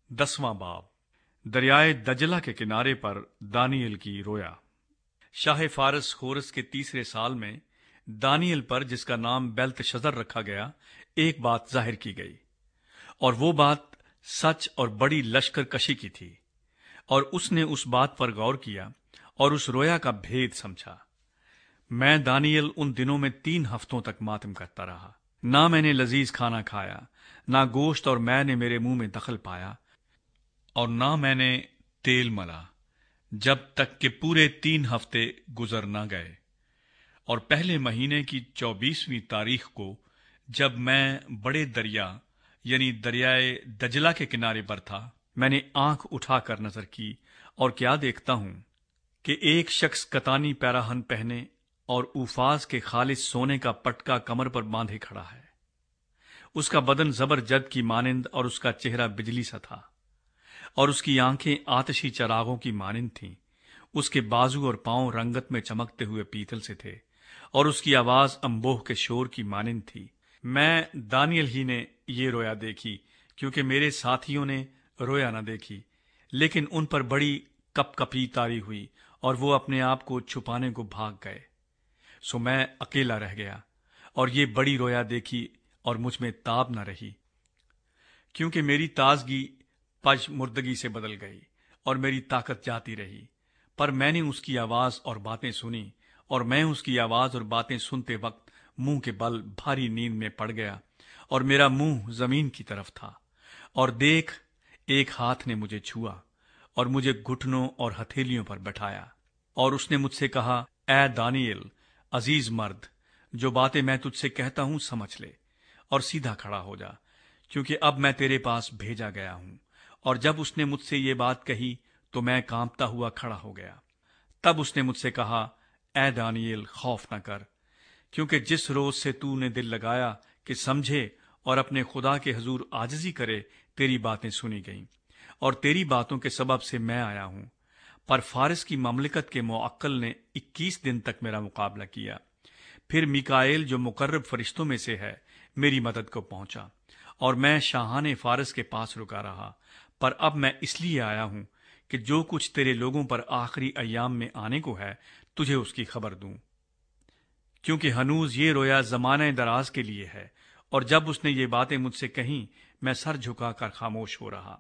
10वां बाब। दरियाए दजला के किनारे पर दानियल की रोया। शाह फारस होरस के तीसरे साल में दानियल पर, जिसका नाम बेल्तशज़र रखा गया, एक बात जाहिर की गई, और वो बात सच और बड़ी लश्कर कशी की थी। और उसने उस बात पर गौर किया और उस रोया का भेद समझा। मैं दानियल उन दिनों में 3 हफ्तों तक मातम करता रहा। ना मैंने लजीज खाना खाया, ना गोश्त और मैंने मेरे मुंह में दखल पाया, और ना मैंने तेल मला, जब तक कि पूरे 3 हफ्ते गुजर न गए। और पहले महीने की 24वीं तारीख को, जब मैं बड़े दरिया यानी दरियाए दजला के किनारे पर था, मैंने आंख उठाकर नजर की, और क्या देखता हूं कि एक शख्स कतानी पैराहन पहने और उफाज के खालिस सोने का पटका कमर पर बांधे खड़ा है। उसका बदन जबरजद की मानिंद और उसका चेहरा बिजली सा था, और उसकी आंखें आतिशी चरागों की मानिंद थीं। उसके बाजू और पांव रंगत में चमकते हुए पीतल से थे, और उसकी आवाज अंबोह के शोर की मानिंद थी। मैं दानियल ही ने ये रोया देखी, क्योंकि मेरे साथियों ने रोया न देखी, लेकिन उन पर बड़ी कपकपी तारी हुई और वो अपने आप को छुपाने को भाग गए। सो मैं अकेला रह गया और ये बड़ी रोया देखी, और मुझ में ताब न रही, क्योंकि मेरी ताजगी पज मुर्दगी से बदल गई और मेरी ताकत जाती रही। पर मैंने उसकी आवाज और बातें सुनी, और मैं उसकी आवाज और बातें सुनते वक्त मुंह के बल भारी नींद में पड़ गया, और मेरा मुंह जमीन की तरफ था। और देख, एक हाथ ने मुझे छुआ और मुझे घुटनों और हथेलियों पर बैठाया, और उसने मुझसे कहा, ऐ दानियल, अजीज मर्द, जो बातें मैं तुझसे कहता हूं समझ ले और सीधा खड़ा हो जा, क्योंकि अब मैं तेरे पास भेजा गया हूं। और जब उसने मुझसे ये बात कही तो मैं कांपता हुआ खड़ा हो गया। तब उसने मुझसे कहा, ऐ दानियल, खौफ न कर, क्योंकि जिस रोज से तूने दिल लगाया कि समझे और अपने खुदा के हजूर आजिजी करे, तेरी बातें सुनी गईं, और तेरी बातों के सबब से मैं आया हूं। पर फारिस की ममलिकत के मुअक्कल ने 21 दिन तक मेरा मुकाबला किया। फिर मिकाएल, जो मुकर्रब फरिश्तों में से है, मेरी मदद को पहुंचा, और मैं शाहाने फारिस के पास रुका रहा। पर अब मैं इसलिए आया हूं कि जो कुछ तेरे लोगों पर आखिरी अय्याम में आने को है, तुझे उसकी खबर दूं, क्योंकि हनूज ये रोया जमाने दराज के लिए है। और जब उसने ये बातें मुझसे कहीं, मैं सर झुकाकर खामोश हो रहा।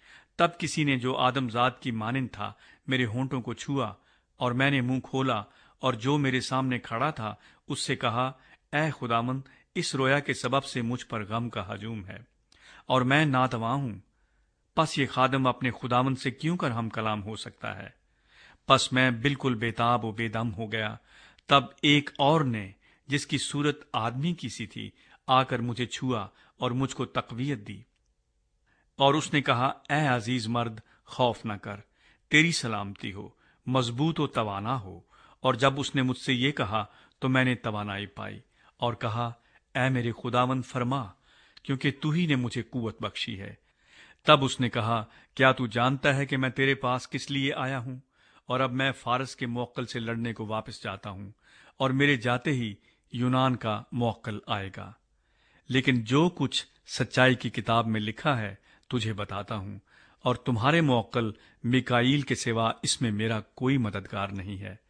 तब किसी ने, जो आदमजाद की मानिंद था, मेरे होंठों को छुआ, और मैंने मुंह खोला, और जो मेरे सामने खड़ा था उससे कहा, ऐ खुदामंद, इस रोया के सबब से मुझ पर गम का हजूम है, और मैं नातवा हूं। पस ये खादम अपने खुदामंद से क्यों कर हम कलाम हो सकता है? पस मैं बिल्कुल बेताब व बेदम हो गया। तब एक और ने, जिसकी सूरत आदमी की सी थी, आकर मुझे छुआ और मुझको तकवीयत दी, और उसने कहा, ऐ अजीज मर्द, खौफ न कर, तेरी सलामती हो, मजबूत व तवाना हो। और जब उसने मुझसे ये कहा तो मैंने तवानाई पाई, और कहा, ऐ मेरे खुदावंद, फरमा, क्योंकि तू ही ने मुझे कुव्वत बख्शी है। तब उसने कहा, क्या तू जानता है कि मैं तेरे पास किस लिए आया हूं? और अब मैं फारस के मुअक्कल से लड़ने को वापस जाता हूं, और मेरे जाते ही यूनान का मुअक्कल आएगा। लेकिन जो कुछ सच्चाई की किताब में लिखा है तुझे बताता हूं, और तुम्हारे मुअक्कल मिकाईल के सिवा इसमें मेरा कोई मददगार नहीं है।